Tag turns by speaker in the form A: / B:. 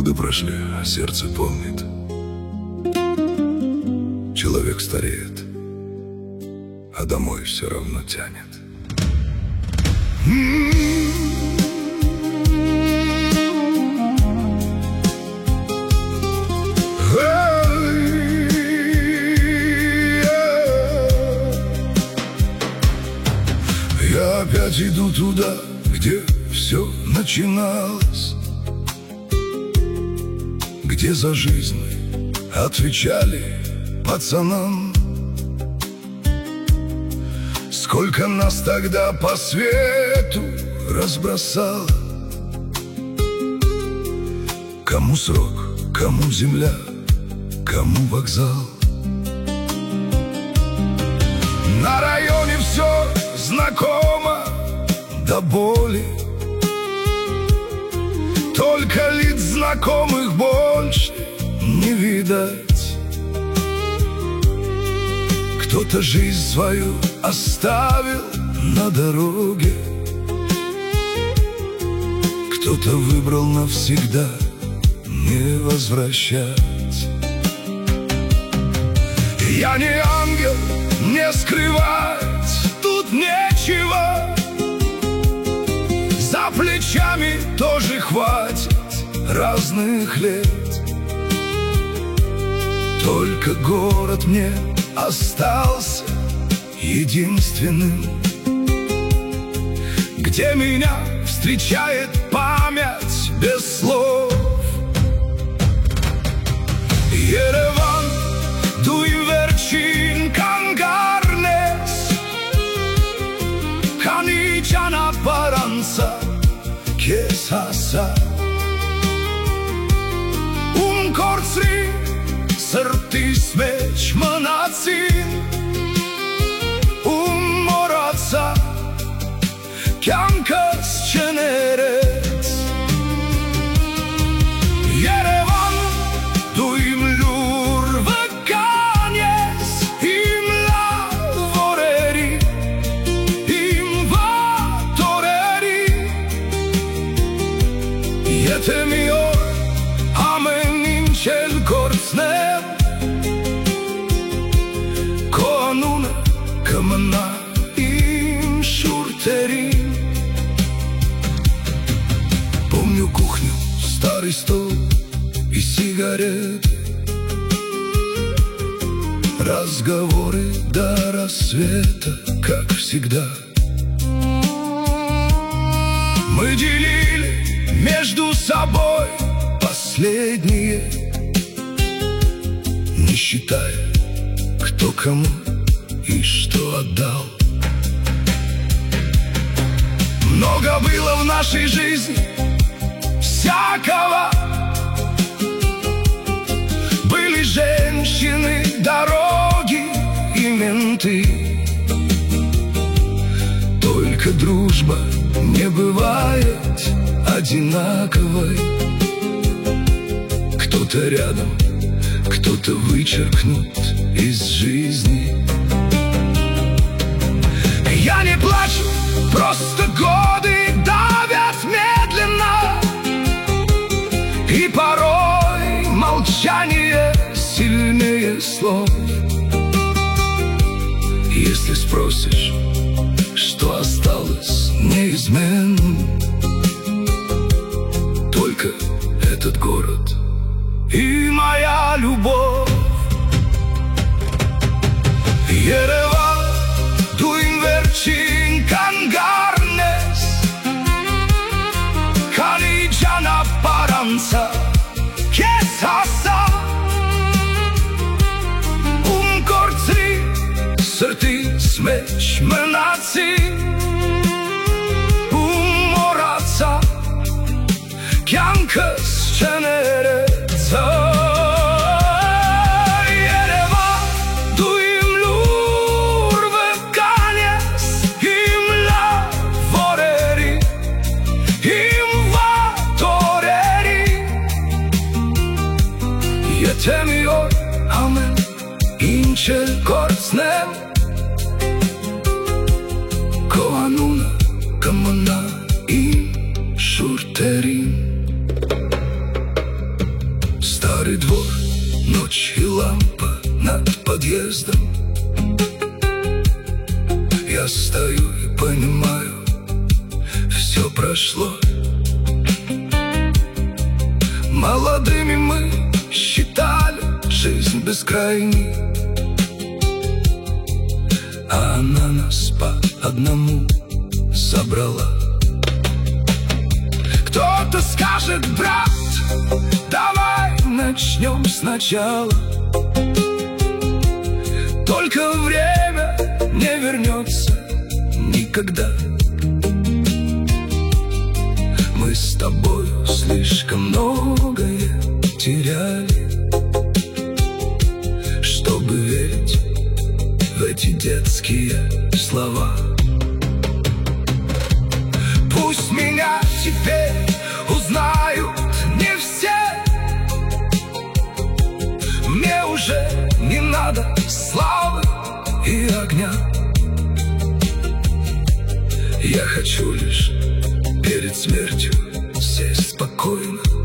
A: Годы прошли, а сердце помнит. Человек стареет, а домой все равно тянет. Я опять иду туда, где все начиналось, где за жизнь отвечали пацанам. Сколько нас тогда по свету разбросало, кому срок, кому земля, кому вокзал. На районе все знакомо до боли, только лиц знакомых больше не видать. Кто-то жизнь свою оставил на дороге, кто-то выбрал навсегда не возвращать. Я не ангел, не скрывать тут нечего, за плечами тоже хватит разных лет. Только город мне остался единственным, где меня встречает память без слов. Ереван, Дуйверчин, Кангарнес, Каничана Паранса, Кесаса, Корцри, Съртис меч мънаци, Мораца, Кянкас ченерец. Ереван, дуим люр ваканес, им ла voreri, им va toreri. Yetemiyor amenin çel kortsnem, Koanuna kamana им шуртери. Помню кухню, старый стол и сигареты, разговоры до рассвета, как всегда. Мы делили между собой последние, не считая, кто кому и что отдал. Много было в нашей жизни всякого. Были женщины, дороги и менты. Только дружба не бывает одинаковой. Кто-то рядом, кто-то вычеркнут из жизни. Я не плачу, просто годы давят медленно, и порой молчание сильнее слов. Если спросишь, что осталось неизменным, только этот город и моя любовь. Ереван, Дуйверчин, Кангарнес, Каничана Паранса, Кесаса, Корцри, Съртис меч мънаци, Мораца, Кянкас ченереца. Yetemiyor amen inçel kortsnem, стою и понимаю, все прошло. Молодыми мы считали жизнь бескрайней, а она нас по одному забрала. Кто-то скажет: брат, давай начнем сначала. Только время не вернется никогда. Мы с тобою слишком многое теряли, чтобы верить в эти детские слова. Пусть меня теперь узнают не все, мне уже не надо славы и огня. Я хочу лишь перед смертью сесть спокойно